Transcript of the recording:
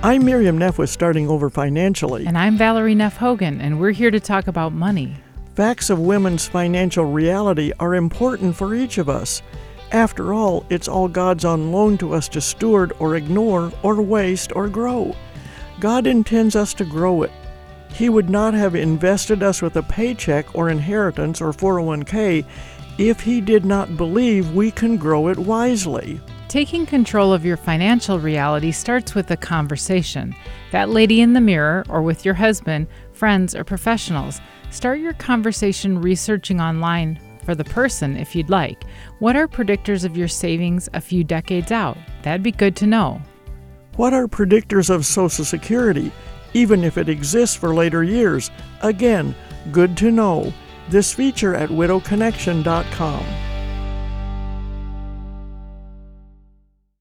I'm Miriam Neff with Starting Over Financially. And I'm Valerie Neff Hogan, and we're here to talk about money. Facts of women's financial reality are important for each of us. After all, it's all God's on loan to us to steward or ignore or waste or grow. God intends us to grow it. He would not have invested us with a paycheck or inheritance or 401k if He did not believe we can grow it wisely. Taking control of your financial reality starts with a conversation. That lady in the mirror, or with your husband, friends, or professionals. Start your conversation researching online for the person if you'd like. What are predictors of your savings a few decades out? That'd be good to know. What are predictors of Social Security, even if it exists for later years? Again, good to know. This feature at widowconnection.com.